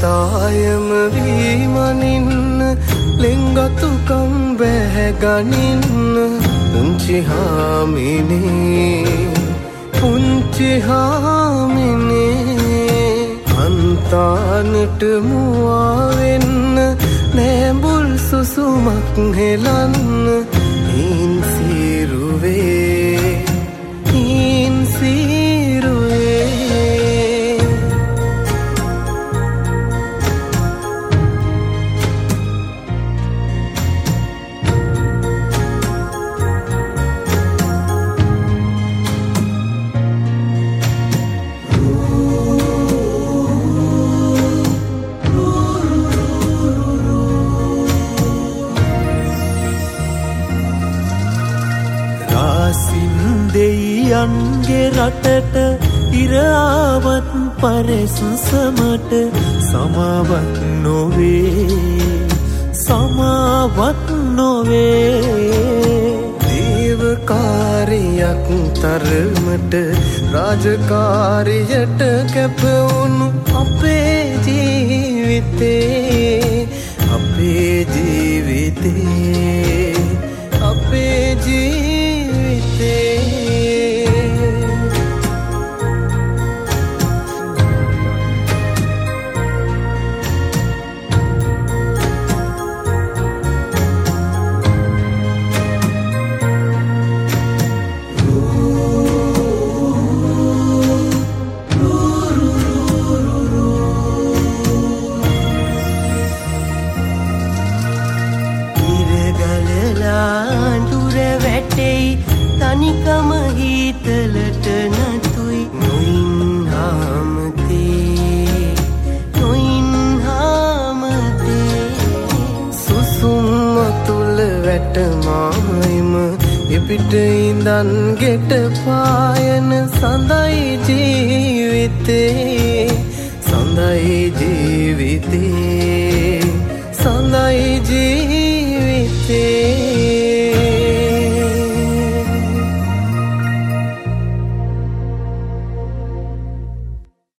දායම වීමනින්න ලෙංගතුකම් බැහැගනින්න පුංචි හාමිනේ අන්තානට මුවාවෙන්න නෑඹුල් සුසුමක් හෙලන්න හීන් සීරුවේ දෙයියන්ගේ රටට ඉරාවත් පරෙසුසමට සමාවත් නොවේ දේවකාරියක් තරමට රාජකාරියට කැපවුණු අපේ ජීවිතේ තනිකම හිතලට නතුයි නොයින් හාමතේ සුසුම්ම තුළ වැටමායිම එපිට ඉඳන් ගෙට පායන සඳයි ජීවිතේ